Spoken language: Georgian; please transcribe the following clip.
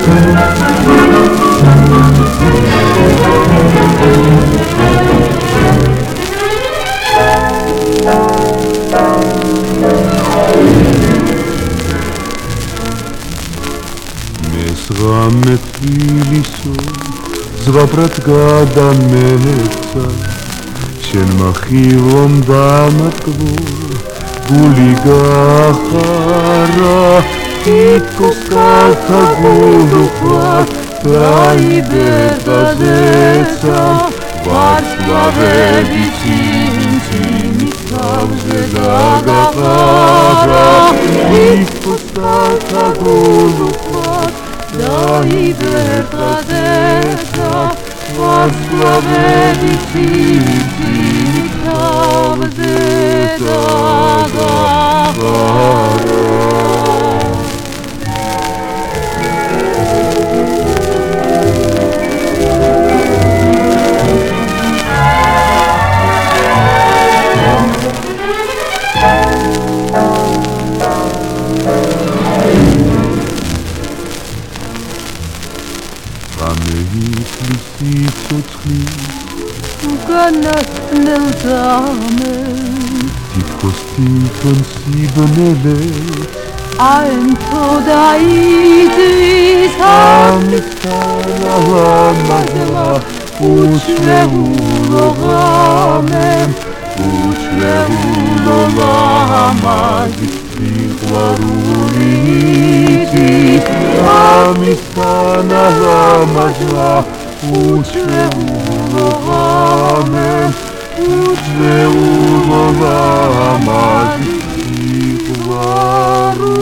მესრამე თბილისო ზღაპრად გადამეცა შენ მახილომ დამატკბო გული გახარა თითქოს კალთა გულუხვად დაიბერდაზეცა ვარსკვლავები წინწინით თავზე დაგაყარა თითქოს კალთა გულუხვად დაიბერდაზეცა ვარსკვლავები წინწინით თავზე დაგაყარა უკანასკნელდამე თითქოს თვითონ სიბნელეც აემთო დაიძვის ამისთანა ლამაზმა უჩვეულო ღამემ უჩვეულო ლამაზი სიყვარული იცის ამისთანა ლამაზმა უჩვეულო ღამემ უჩვეულო ლამაზი სიყვარული